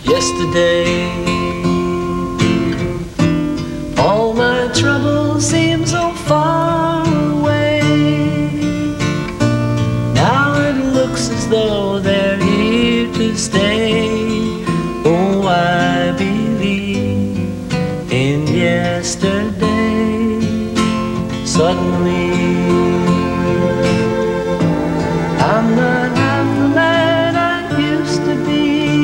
Yesterday, all my troubles seem so far away. Now it looks as though they're here to stay. Oh, I believe in yesterday. Suddenly, I'm not half the man I used to be.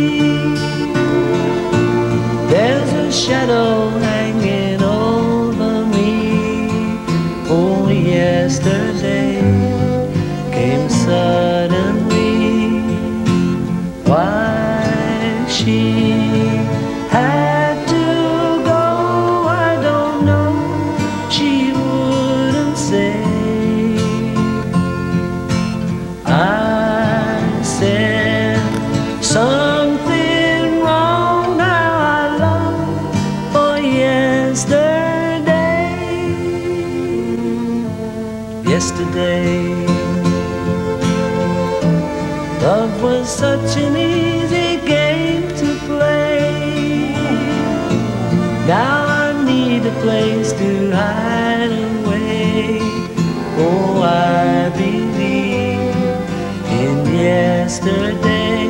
There's a shadow hanging over me. Oh, yesterday came suddenly. Why she had to go, I don't know. She wouldn't say. I said something wrong. Now I long for yesterday. Yesterday, love was such an easy game to play. Now I need a place to hide away. Oh, I believe in yesterday.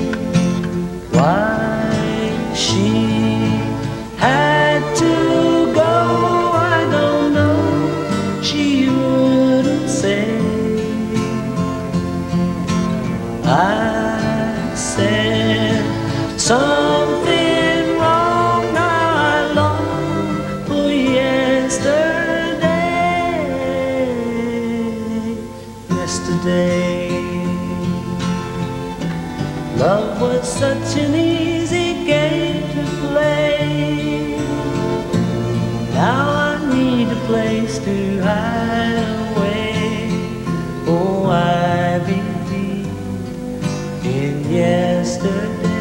Why she had to go, I don't know. She wouldn't say. I said something wrong. Now I long for yesterday. Yesterday, love was such an easy game to play. Now I need a place to hide away. Oh, I believe in yesterday.